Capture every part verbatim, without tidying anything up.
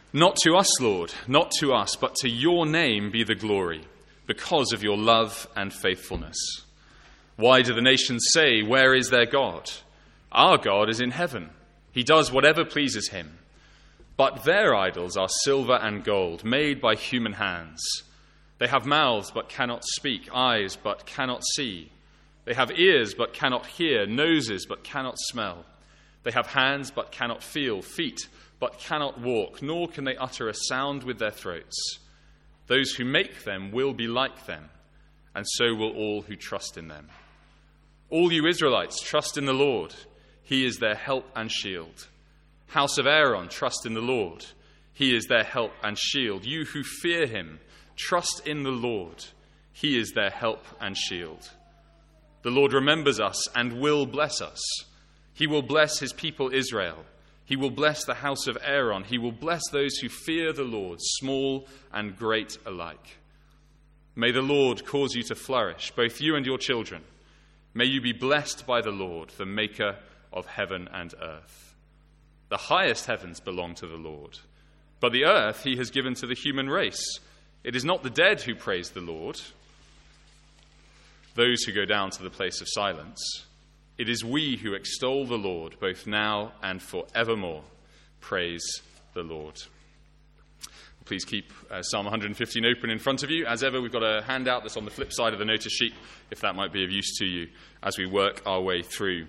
Not to us, Lord, not to us, but to your name be the glory, because of your love and faithfulness. Why do the nations say, where is their God? Our God is in heaven. He does whatever pleases him. But their idols are silver and gold, made by human hands. They have mouths but cannot speak, eyes but cannot see. They have ears but cannot hear, noses but cannot smell. They have hands but cannot feel, feet but cannot walk, nor can they utter a sound with their throats. Those who make them will be like them, and so will all who trust in them. All you Israelites, trust in the Lord. He is their help and shield. House of Aaron, trust in the Lord. He is their help and shield. You who fear him, trust in the Lord. He is their help and shield. The Lord remembers us and will bless us. He will bless his people Israel. He will bless the house of Aaron. He will bless those who fear the Lord, small and great alike. May the Lord cause you to flourish, both you and your children. May you be blessed by the Lord, the maker of heaven and earth. The highest heavens belong to the Lord, but the earth he has given to the human race. It is not the dead who praise the Lord, those who go down to the place of silence. It is we who extol the Lord, both now and forevermore. Praise the Lord. Please keep uh, Psalm one fifteen open in front of you. As ever, we've got a handout that's on the flip side of the notice sheet, if that might be of use to you as we work our way through.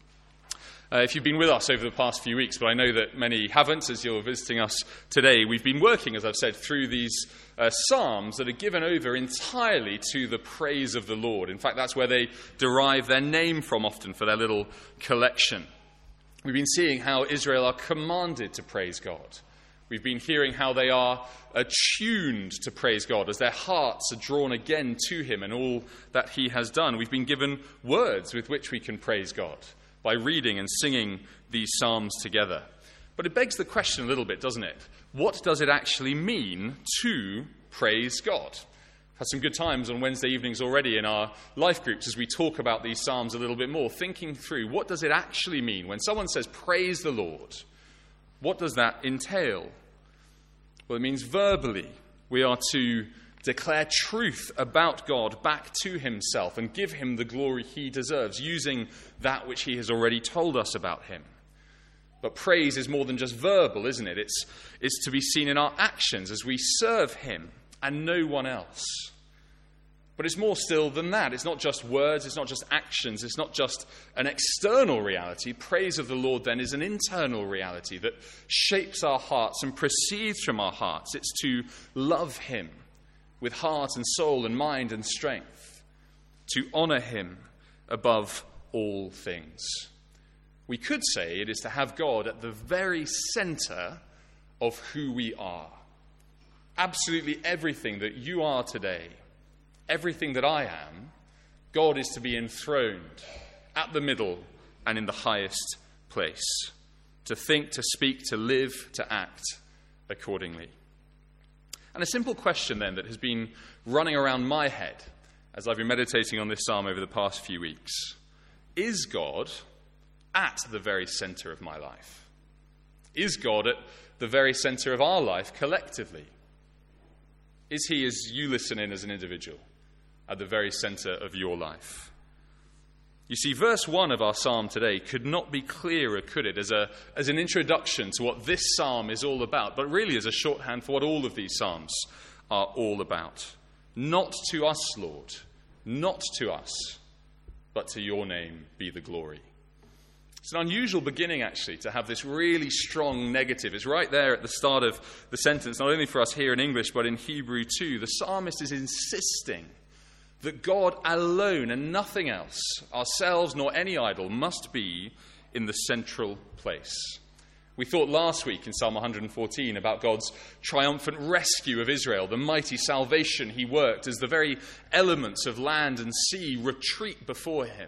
Uh, if you've been with us over the past few weeks, but I know that many haven't as you're visiting us today, we've been working, as I've said, through these uh, psalms that are given over entirely to the praise of the Lord. In fact, that's where they derive their name from often for their little collection. We've been seeing how Israel are commanded to praise God. We've been hearing how they are attuned to praise God as their hearts are drawn again to him and all that he has done. We've been given words with which we can praise God by reading and singing these psalms together. But it begs the question a little bit, doesn't it? What does it actually mean to praise God? I've had some good times on Wednesday evenings already in our life groups as we talk about these psalms a little bit more, thinking through what does it actually mean when someone says praise the Lord? What does that entail? Well, it means verbally we are to declare truth about God back to himself and give him the glory he deserves, using that which he has already told us about him. But praise is more than just verbal, isn't it? It's, it's to be seen in our actions as we serve him and no one else. But it's more still than that. It's not just words, it's not just actions, it's not just an external reality. Praise of the Lord then is an internal reality that shapes our hearts and proceeds from our hearts. It's to love him with heart and soul and mind and strength, to honour him above all things. We could say it is to have God at the very centre of who we are. Absolutely everything that you are today, everything that I am, God is to be enthroned at the middle and in the highest place, to think, to speak, to live, to act accordingly. And a simple question then that has been running around my head as I've been meditating on this psalm over the past few weeks: is God at the very centre of my life? Is God at the very centre of our life collectively? Is he, as you listen in as an individual, at the very centre of your life? You see, verse one of our psalm today could not be clearer, could it, as a as an introduction to what this psalm is all about, but really as a shorthand for what all of these psalms are all about. Not to us, Lord, not to us, but to your name be the glory. It's an unusual beginning, actually, to have this really strong negative. It's right there at the start of the sentence, not only for us here in English, but in Hebrew too. The psalmist is insisting that God alone and nothing else, ourselves nor any idol, must be in the central place. We thought last week in Psalm one fourteen about God's triumphant rescue of Israel, the mighty salvation he worked as the very elements of land and sea retreat before him.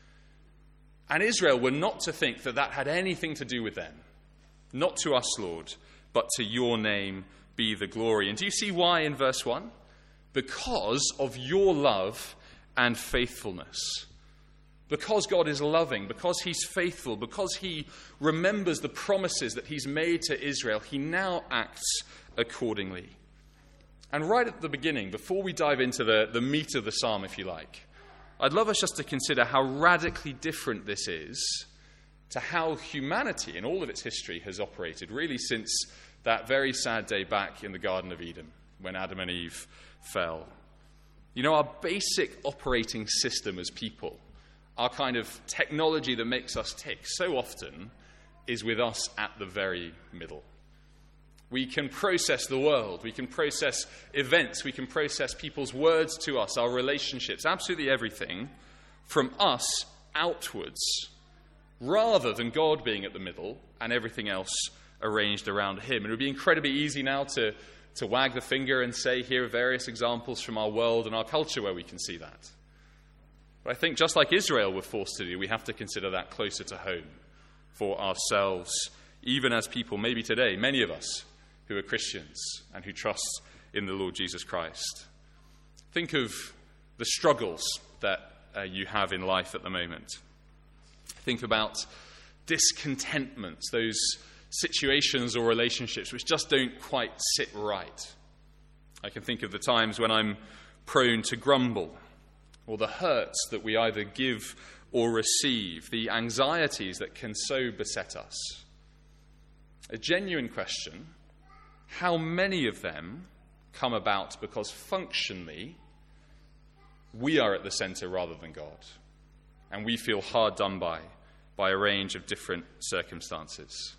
And Israel were not to think that that had anything to do with them. Not to us, Lord, but to your name be the glory. And do you see why in verse one? Because of your love and faithfulness. Because God is loving, because he's faithful, because he remembers the promises that he's made to Israel, he now acts accordingly. And right at the beginning, before we dive into the, the meat of the psalm, if you like, I'd love us just to consider how radically different this is to how humanity in all of its history has operated, really since that very sad day back in the Garden of Eden when Adam and Eve fell. You know, our basic operating system as people, our kind of technology that makes us tick, so often is with us at the very middle. We can process the world, we can process events, we can process people's words to us, our relationships, absolutely everything from us outwards, rather than God being at the middle and everything else arranged around him. It would be incredibly easy now to, to wag the finger and say, here are various examples from our world and our culture where we can see that. But I think just like Israel were forced to do, we have to consider that closer to home for ourselves, even as people, maybe today, many of us who are Christians and who trust in the Lord Jesus Christ. Think of the struggles that uh, you have in life at the moment. Think about discontentments, those situations or relationships which just don't quite sit right. I can think of the times when I'm prone to grumble, or the hurts that we either give or receive, the anxieties that can so beset us. A genuine question: how many of them come about because functionally we are at the center rather than God, and we feel hard done by by a range of different circumstances?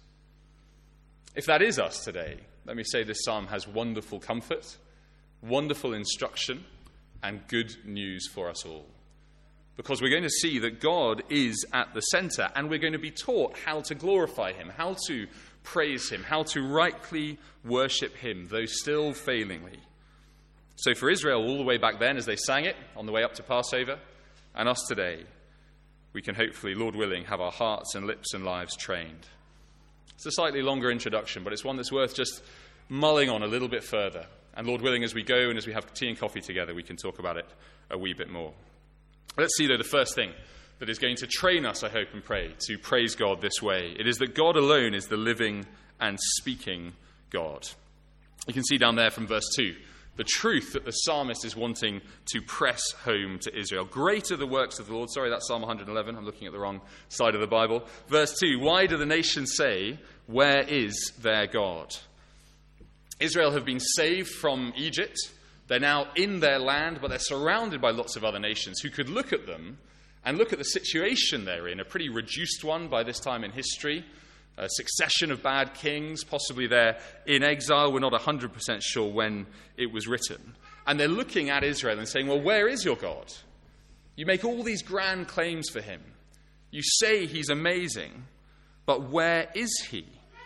If that is us today, let me say this psalm has wonderful comfort, wonderful instruction, and good news for us all. Because we're going to see that God is at the center, and we're going to be taught how to glorify him, how to praise him, how to rightly worship him, though still failingly. So for Israel all the way back then, as they sang it on the way up to Passover, and us today, we can hopefully, Lord willing, have our hearts and lips and lives trained. It's a slightly longer introduction, but it's one that's worth just mulling on a little bit further. And Lord willing, as we go and as we have tea and coffee together, we can talk about it a wee bit more. Let's see, though, the first thing that is going to train us, I hope and pray, to praise God this way. It is that God alone is the living and speaking God. You can see down there from verse two, the truth that the psalmist is wanting to press home to Israel. Great are the works of the Lord. Sorry, that's Psalm one eleven. I'm looking at the wrong side of the Bible. Verse two, why do the nations say, where is their God? Israel have been saved from Egypt. They're now in their land, but they're surrounded by lots of other nations who could look at them and look at the situation they're in, a pretty reduced one by this time in history, a succession of bad kings, possibly they're in exile. We're not one hundred percent sure when it was written. And they're looking at Israel and saying, well, where is your God? You make all these grand claims for him. You say he's amazing, but where is he?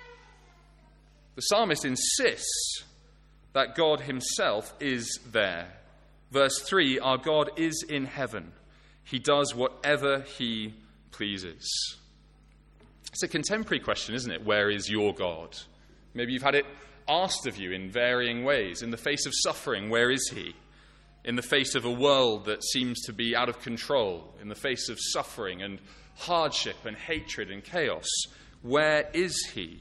The psalmist insists that God himself is there. Verse three, our God is in heaven. He does whatever he pleases. It's a contemporary question, isn't it? Where is your God? Maybe you've had it asked of you in varying ways. In the face of suffering, where is he? In the face of a world that seems to be out of control, in the face of suffering and hardship and hatred and chaos, where is he?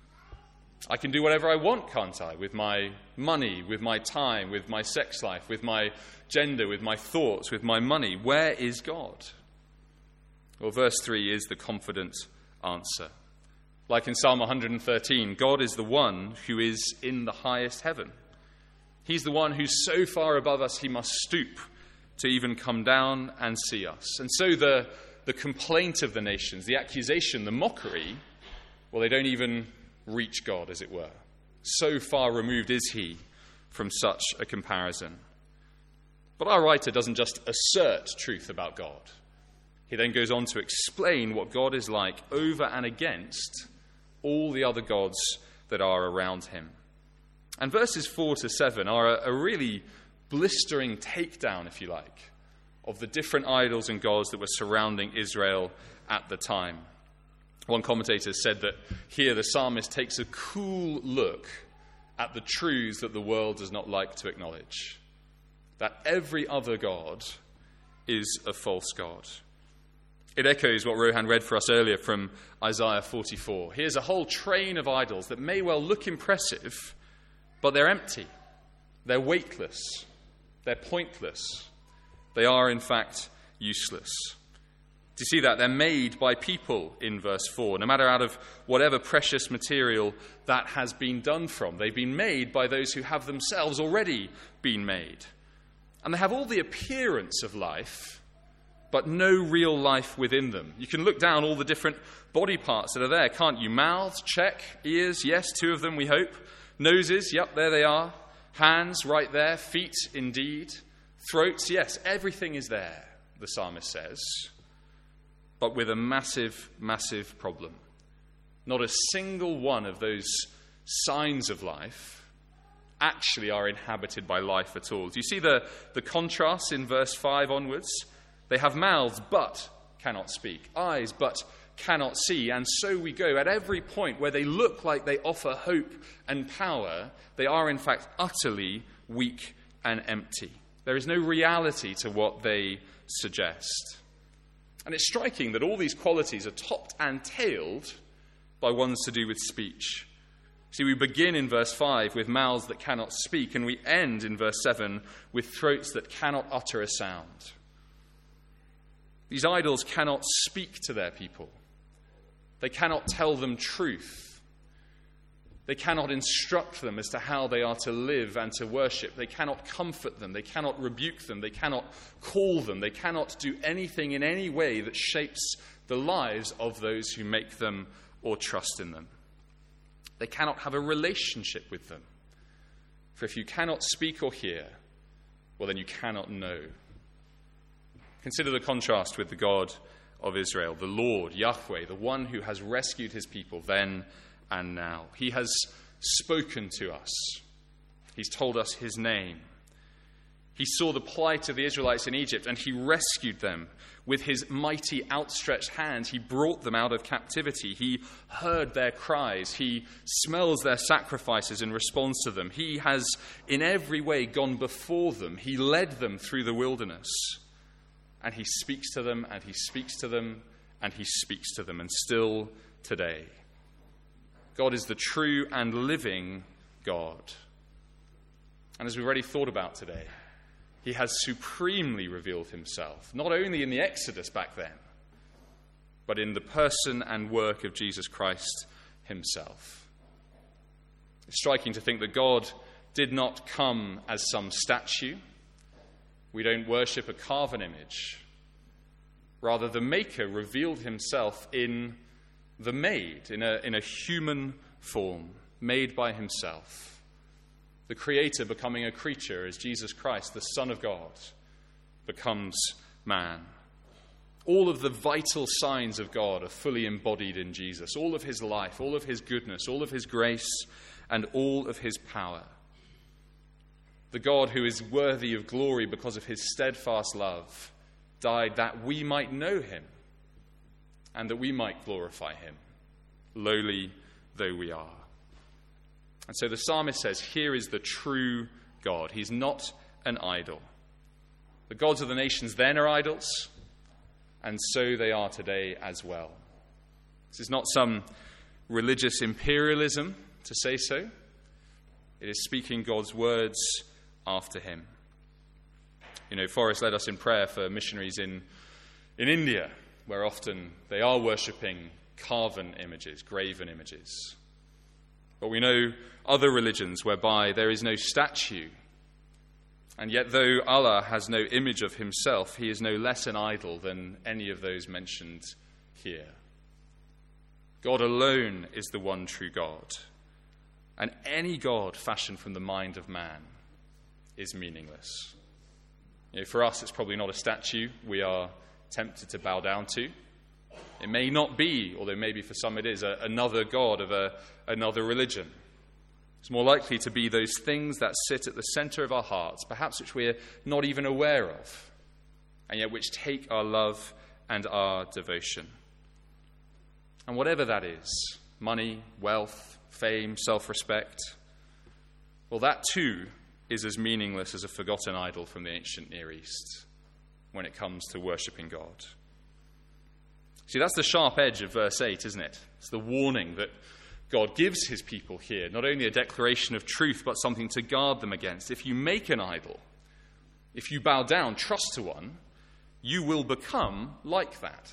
I can do whatever I want, can't I? With my money, with my time, with my sex life, with my gender, with my thoughts, with my money. Where is God? Well, verse three is the confident answer. Like in Psalm one thirteen, God is the one who is in the highest heaven. He's the one who's so far above us he must stoop to even come down and see us. And so the, the complaint of the nations, the accusation, the mockery, well, they don't even reach God, as it were. So far removed is he from such a comparison. But our writer doesn't just assert truth about God. He then goes on to explain what God is like over and against all the other gods that are around him. And verses four to seven are a, a really blistering takedown, if you like, of the different idols and gods that were surrounding Israel at the time. One commentator said that here the psalmist takes a cool look at the truths that the world does not like to acknowledge. That every other god is a false god. It echoes what Rohan read for us earlier from Isaiah forty-four. Here's a whole train of idols that may well look impressive, but they're empty. They're weightless. They're pointless. They are, in fact, useless. Do you see that? They're made by people in verse four, no matter out of whatever precious material that has been done from. They've been made by those who have themselves already been made. And they have all the appearance of life, but no real life within them. You can look down all the different body parts that are there, can't you? Mouths, check. Ears, yes, two of them, we hope. Noses, yep, there they are. Hands, right there. Feet, indeed. Throats, yes, everything is there, the psalmist says. But with a massive, massive problem. Not a single one of those signs of life actually are inhabited by life at all. Do you see the, the contrast in verse five onwards? They have mouths but cannot speak, eyes but cannot see, and so we go. At every point where they look like they offer hope and power, they are in fact utterly weak and empty. There is no reality to what they suggest. And it's striking that all these qualities are topped and tailed by ones to do with speech. See, we begin in verse five with mouths that cannot speak, and we end in verse seven with throats that cannot utter a sound. These idols cannot speak to their people. They cannot tell them truth. They cannot instruct them as to how they are to live and to worship. They cannot comfort them. They cannot rebuke them. They cannot call them. They cannot do anything in any way that shapes the lives of those who make them or trust in them. They cannot have a relationship with them. For if you cannot speak or hear, well, then you cannot know. Consider the contrast with the God of Israel, the Lord, Yahweh, the one who has rescued his people then and now. He has spoken to us. He's told us his name. He saw the plight of the Israelites in Egypt, and he rescued them with his mighty outstretched hand. He brought them out of captivity. He heard their cries. He smells their sacrifices and responds to them. He has in every way gone before them. He led them through the wilderness. And he speaks to them, and he speaks to them, and he speaks to them. And still today, God is the true and living God. And as we've already thought about today, he has supremely revealed himself, not only in the Exodus back then, but in the person and work of Jesus Christ himself. It's striking to think that God did not come as some statue. We don't worship a carven image. Rather, the Maker revealed himself in the made, in a, in a human form, made by himself. The Creator becoming a creature as Jesus Christ, the Son of God, becomes man. All of the vital signs of God are fully embodied in Jesus. All of his life, all of his goodness, all of his grace, and all of his power. The God who is worthy of glory because of his steadfast love died that we might know him and that we might glorify him, lowly though we are. And so the psalmist says, here is the true God. He's not an idol. The gods of the nations then are idols, and so they are today as well. This is not some religious imperialism to say so. It is speaking God's words after him. You know, Forrest led us in prayer for missionaries in, in India, where often they are worshipping carven images, graven images. But we know other religions whereby there is no statue, and yet though Allah has no image of himself, he is no less an idol than any of those mentioned here. God alone is the one true God, and any God fashioned from the mind of man is meaningless. You know, for us, it's probably not a statue we are tempted to bow down to. It may not be, although maybe for some it is, a, another god of a, another religion. It's more likely to be those things that sit at the center of our hearts, perhaps which we're not even aware of, and yet which take our love and our devotion. And whatever that is, money, wealth, fame, self-respect, well, that too is as meaningless as a forgotten idol from the ancient Near East when it comes to worshipping God. See, that's the sharp edge of verse eight, isn't it? It's the warning that God gives his people here, not only a declaration of truth, but something to guard them against. If you make an idol, if you bow down, trust to one, you will become like that.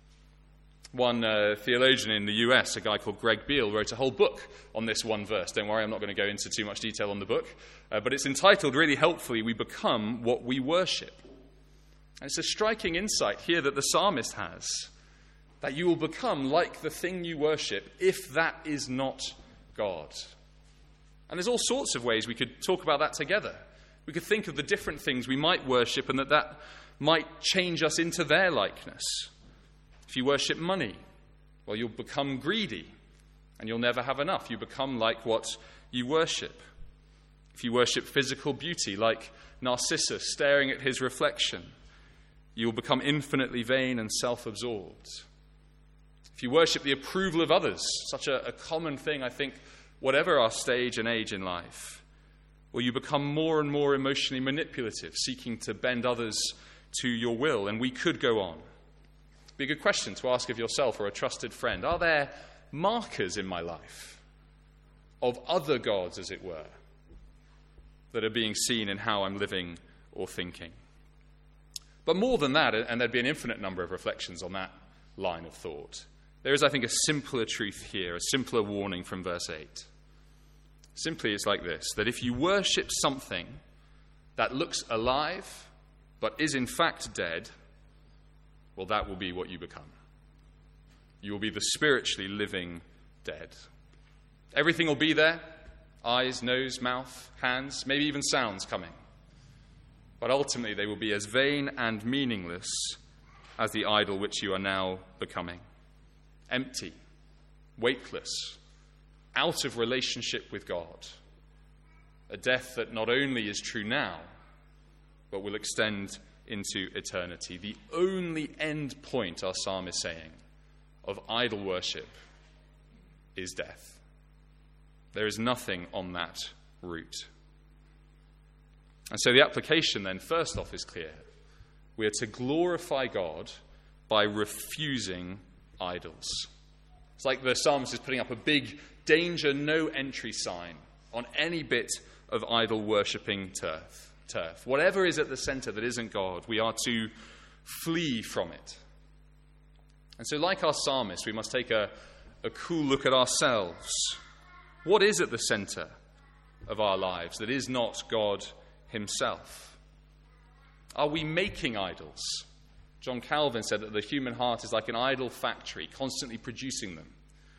One uh, theologian in the U S, a guy called Greg Beale, wrote a whole book on this one verse. Don't worry, I'm not going to go into too much detail on the book, uh, but it's entitled, really helpfully, We Become What We Worship. And it's a striking insight here that the psalmist has, that you will become like the thing you worship if that is not God. And there's all sorts of ways we could talk about that together. We could think of the different things we might worship and that that might change us into their likeness. If you worship money, well, you'll become greedy and you'll never have enough. You become like what you worship. If you worship physical beauty, like Narcissus staring at his reflection, you'll become infinitely vain and self-absorbed. If you worship the approval of others, such a, a common thing, I think, whatever our stage and age in life, well, you become more and more emotionally manipulative, seeking to bend others to your will. And we could go on. It'd be a good question to ask of yourself or a trusted friend. Are there markers in my life of other gods, as it were, that are being seen in how I'm living or thinking? But more than that, and there'd be an infinite number of reflections on that line of thought, there is, I think, a simpler truth here, a simpler warning from verse eight. Simply, it's like this, that if you worship something that looks alive but is in fact dead, well, that will be what you become. You will be the spiritually living dead. Everything will be there, eyes, nose, mouth, hands, maybe even sounds coming. But ultimately, they will be as vain and meaningless as the idol which you are now becoming. Empty, weightless, out of relationship with God. A death that not only is true now, but will extend into eternity. The only end point, our psalm is saying, of idol worship is death. There is nothing on that route. And so the application then, first off, is clear. We are to glorify God by refusing idols. It's like the psalmist is putting up a big danger, no entry sign on any bit of idol worshipping turf. turf. Whatever is at the center that isn't God, we are to flee from it. And so like our psalmist, we must take a, a cool look at ourselves. What is at the center of our lives that is not God himself? Are we making idols? John Calvin said that the human heart is like an idol factory, constantly producing them.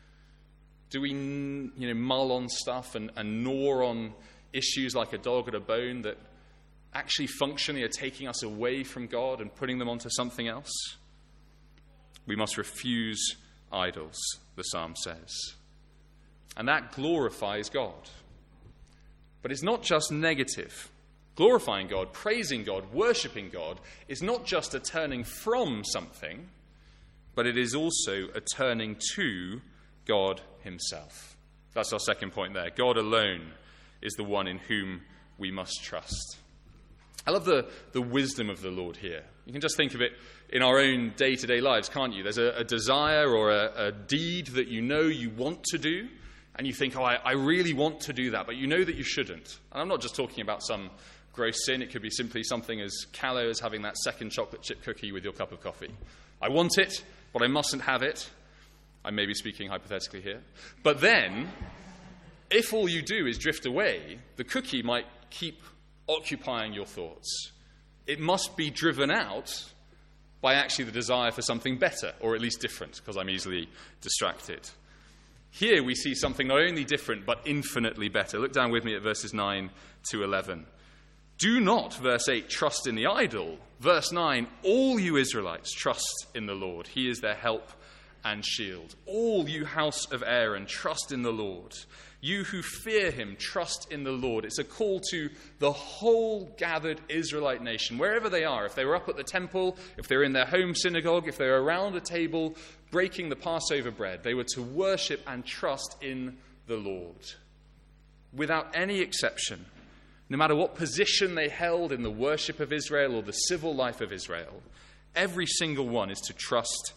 Do we, you know, mull on stuff and, and gnaw on issues like a dog at a bone that actually functionally are taking us away from God and putting them onto something else? We must refuse idols, the psalm says. And that glorifies God. But it's not just negative. Glorifying God, praising God, worshipping God is not just a turning from something, but it is also a turning to God himself. That's our second point there. God alone is the one in whom we must trust. I love the, the wisdom of the Lord here. You can just think of it in our own day-to-day lives, can't you? There's a, a desire or a, a deed that you know you want to do, and you think, oh, I, I really want to do that, but you know that you shouldn't. And I'm not just talking about some gross sin. It could be simply something as callow as having that second chocolate chip cookie with your cup of coffee. I want it, but I mustn't have it. I may be speaking hypothetically here. But then, if all you do is drift away, the cookie might keep occupying your thoughts. It must be driven out by actually the desire for something better, or at least different, because I'm easily distracted. Here we see something not only different, but infinitely better. Look down with me at verses nine to eleven. Do not, verse eight, trust in the idol. Verse nine, all you Israelites, trust in the Lord. He is their help and shield. All you house of Aaron, trust in the Lord. You who fear him, trust in the Lord. It's a call to the whole gathered Israelite nation, wherever they are. If they were up at the temple, if they were in their home synagogue, if they were around a table breaking the Passover bread, they were to worship and trust in the Lord. Without any exception, no matter what position they held in the worship of Israel or the civil life of Israel, every single one is to trust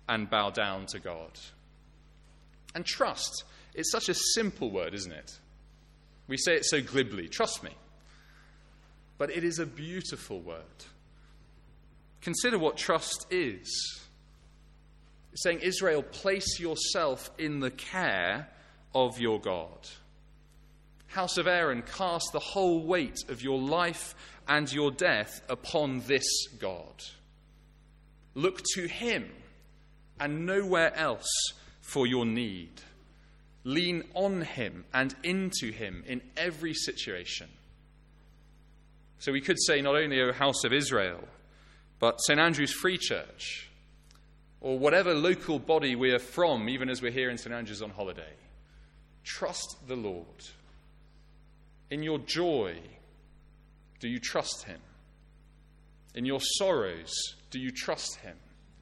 and bow down to God. And trust, it's such a simple word, isn't it? We say it so glibly, trust me. But it is a beautiful word. Consider what trust is. It's saying, Israel, place yourself in the care of your God. House of Aaron, cast the whole weight of your life and your death upon this God. Look to him and nowhere else for your need. Lean on him and into him in every situation. So we could say not only, O House of Israel, but Saint Andrew's Free Church, or whatever local body we are from, even as we're here in Saint Andrew's on holiday. Trust the Lord. In your joy, do you trust him? In your sorrows, do you trust him?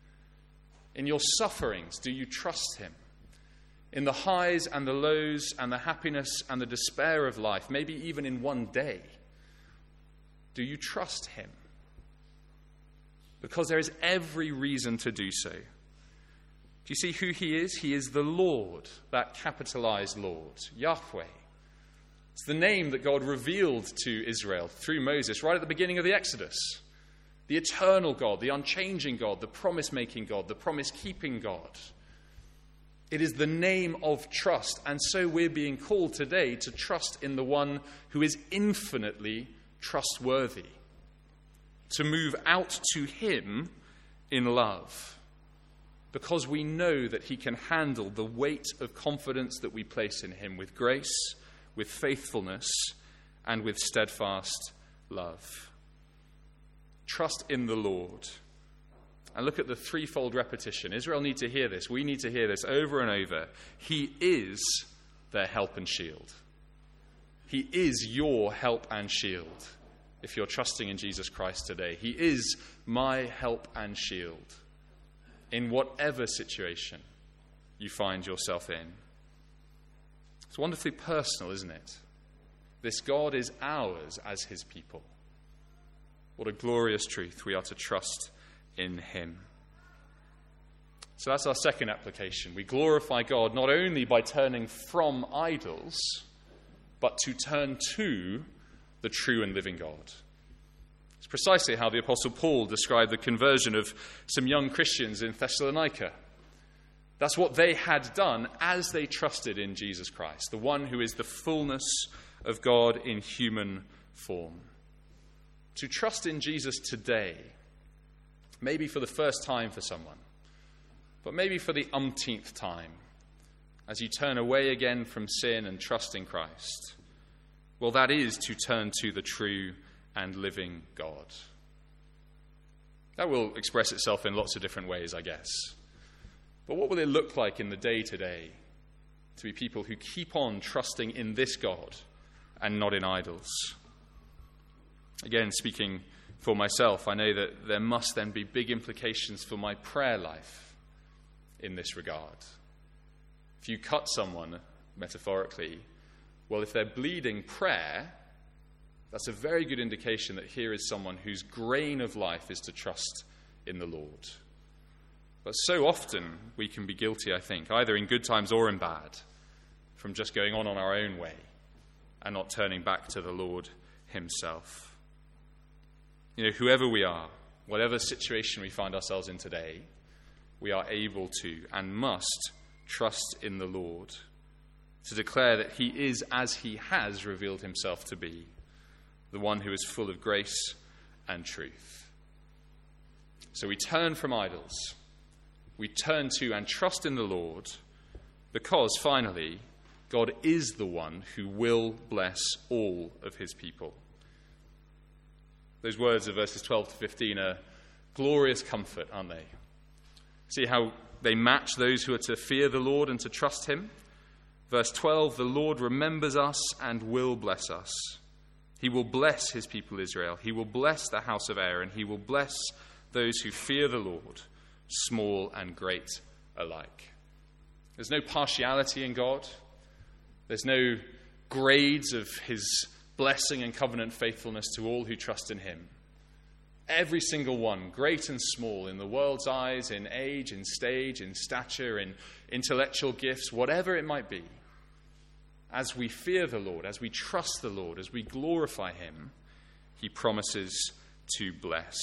In your sufferings, do you trust him? In the highs and the lows and the happiness and the despair of life, maybe even in one day, do you trust him? Because there is every reason to do so. Do you see who he is? He is the Lord, that capitalized Lord, Yahweh. It's the name that God revealed to Israel through Moses right at the beginning of the Exodus. The eternal God, the unchanging God, the promise-making God, the promise-keeping God. It is the name of trust, and so we're being called today to trust in the one who is infinitely trustworthy, to move out to him in love, because we know that he can handle the weight of confidence that we place in him with grace, with faithfulness, and with steadfast love. Trust in the Lord. And look at the threefold repetition. Israel need to hear this. We need to hear this over and over. He is their help and shield. He is your help and shield. If you're trusting in Jesus Christ today, he is my help and shield in whatever situation you find yourself in. It's wonderfully personal, isn't it? This God is ours as his people. What a glorious truth. We are to trust in him. So that's our second application. We glorify God not only by turning from idols, but to turn to the true and living God. It's precisely how the Apostle Paul described the conversion of some young Christians in Thessalonica. That's what they had done as they trusted in Jesus Christ, the one who is the fullness of God in human form. To trust in Jesus today, maybe for the first time for someone, but maybe for the umpteenth time, as you turn away again from sin and trust in Christ, well, that is to turn to the true and living God. That will express itself in lots of different ways, I guess. But what will it look like in the day-to-day to be people who keep on trusting in this God and not in idols? Again, speaking for myself, I know that there must then be big implications for my prayer life in this regard. If you cut someone, metaphorically, well, if they're bleeding prayer, that's a very good indication that here is someone whose grain of life is to trust in the Lord. But so often we can be guilty, I think, either in good times or in bad, from just going on on our own way and not turning back to the Lord himself. You know, whoever we are, whatever situation we find ourselves in today, we are able to and must trust in the Lord, to declare that he is as he has revealed himself to be, the one who is full of grace and truth. So we turn from idols. We turn to and trust in the Lord because, finally, God is the one who will bless all of his people. Those words of verses twelve to fifteen are glorious comfort, aren't they? See how they match those who are to fear the Lord and to trust him? Verse twelve, the Lord remembers us and will bless us. He will bless his people Israel. He will bless the house of Aaron. He will bless those who fear the Lord, small and great alike. There's no partiality in God. There's no grades of his blessing and covenant faithfulness to all who trust in him. Every single one, great and small, in the world's eyes, in age, in stage, in stature, in intellectual gifts, whatever it might be. As we fear the Lord, as we trust the Lord, as we glorify him, he promises to bless.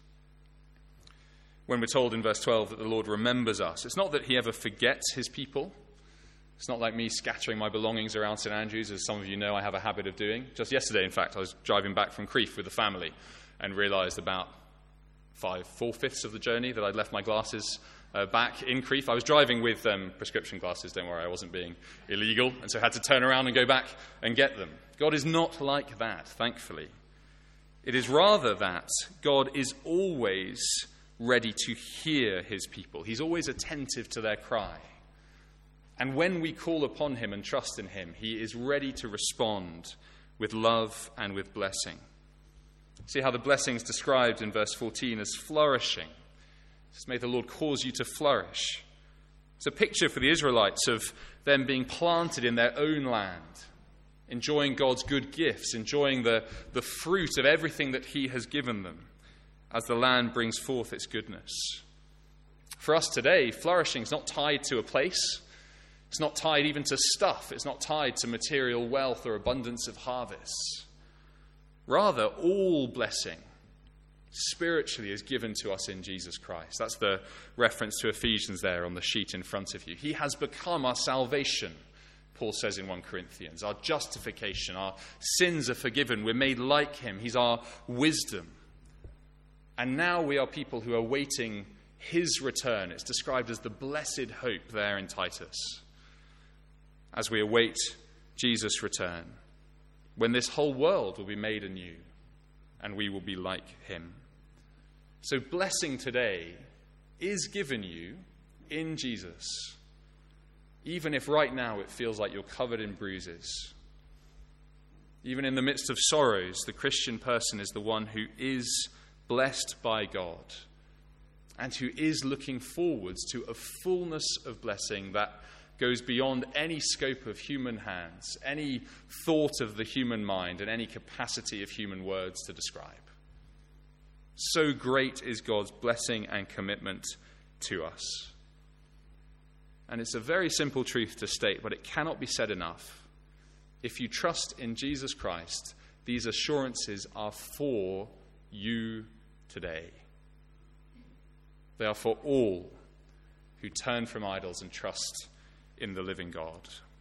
When we're told in verse twelve that the Lord remembers us, it's not that he ever forgets his people. It's not like me scattering my belongings around St Andrews, as some of you know I have a habit of doing. Just yesterday, in fact, I was driving back from Crieff with the family and realised about five, four-fifths of the journey that I'd left my glasses uh, back in Crieff. I was driving with um, prescription glasses, don't worry, I wasn't being illegal, and so I had to turn around and go back and get them. God is not like that, thankfully. It is rather that God is always ready to hear his people. He's always attentive to their cry. And when we call upon him and trust in him, he is ready to respond with love and with blessing. See how the blessing is described in verse fourteen as flourishing. It says, may the Lord cause you to flourish. It's a picture for the Israelites of them being planted in their own land, enjoying God's good gifts, enjoying the, the fruit of everything that he has given them as the land brings forth its goodness. For us today, flourishing is not tied to a place. It's not tied even to stuff. It's not tied to material wealth or abundance of harvests. Rather, all blessing spiritually is given to us in Jesus Christ. That's the reference to Ephesians there on the sheet in front of you. He has become our salvation, Paul says in First Corinthians, our justification. Our sins are forgiven. We're made like him. He's our wisdom. And now we are people who are waiting his return. It's described as the blessed hope there in Titus. As we await Jesus' return, when this whole world will be made anew and we will be like him. So blessing today is given you in Jesus, even if right now it feels like you're covered in bruises. Even in the midst of sorrows, the Christian person is the one who is blessed by God and who is looking forwards to a fullness of blessing that goes beyond any scope of human hands, any thought of the human mind, and any capacity of human words to describe. So great is God's blessing and commitment to us. And it's a very simple truth to state, but it cannot be said enough. If you trust in Jesus Christ, these assurances are for you today. They are for all who turn from idols and trust in the living God.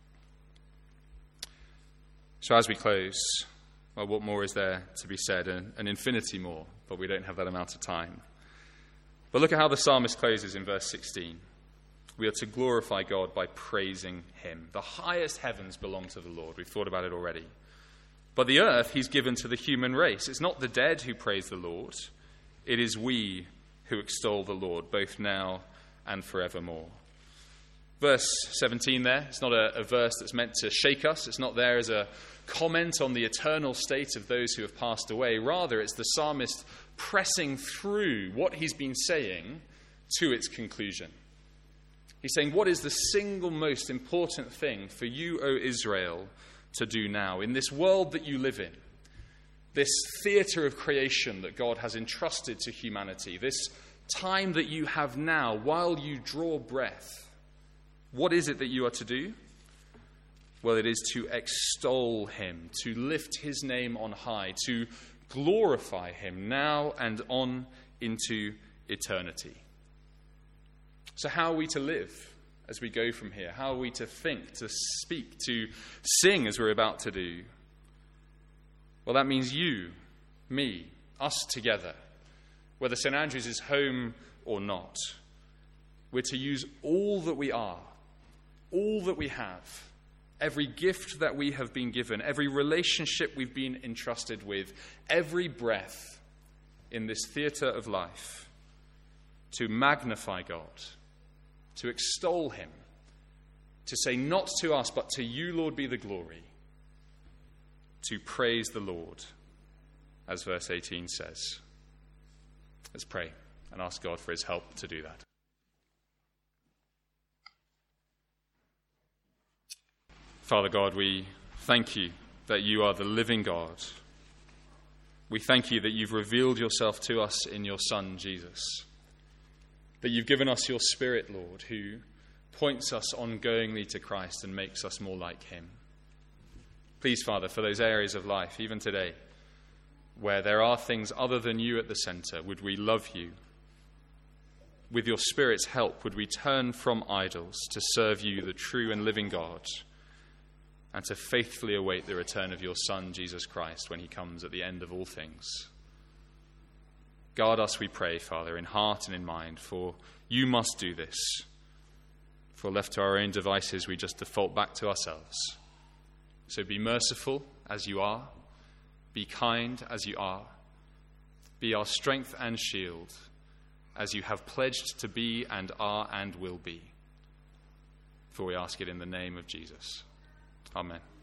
So as we close, well, what more is there to be said? An, an infinity more, but we don't have that amount of time. But look at how the psalmist closes in verse sixteen. We are to glorify God by praising him. The highest heavens belong to the Lord. We've thought about it already. But the earth he's given to the human race. It's not the dead who praise the Lord. It is we who extol the Lord, both now and forevermore. Verse seventeen there, it's not a, a verse that's meant to shake us. It's not there as a comment on the eternal state of those who have passed away. Rather, it's the psalmist pressing through what he's been saying to its conclusion. He's saying, what is the single most important thing for you, O Israel, to do now in this world that you live in? This theatre of creation that God has entrusted to humanity, this time that you have now while you draw breath. What is it that you are to do? Well, it is to extol him, to lift his name on high, to glorify him now and on into eternity. So how are we to live as we go from here? How are we to think, to speak, to sing as we're about to do? Well, that means you, me, us together, whether St Andrews is home or not. We're to use all that we are, all that we have, every gift that we have been given, every relationship we've been entrusted with, every breath in this theatre of life, to magnify God, to extol him, to say not to us, but to you, Lord, be the glory, to praise the Lord, as verse eighteen says. Let's pray and ask God for his help to do that. Father God, we thank you that you are the living God, We thank you that you've revealed yourself to us in your Son, Jesus, that you've given us your Spirit, Lord, who points us ongoingly to Christ and makes us more like him. Please, Father, for those areas of life, even today, where there are things other than you at the center, would we love you? With your Spirit's help, would we turn from idols to serve you, the true and living God, and to faithfully await the return of your Son, Jesus Christ, when he comes at the end of all things. Guard us, we pray, Father, in heart and in mind, for you must do this. For left to our own devices, we just default back to ourselves. So be merciful as you are, be kind as you are, be our strength and shield, as you have pledged to be and are and will be. For we ask it in the name of Jesus. Amen.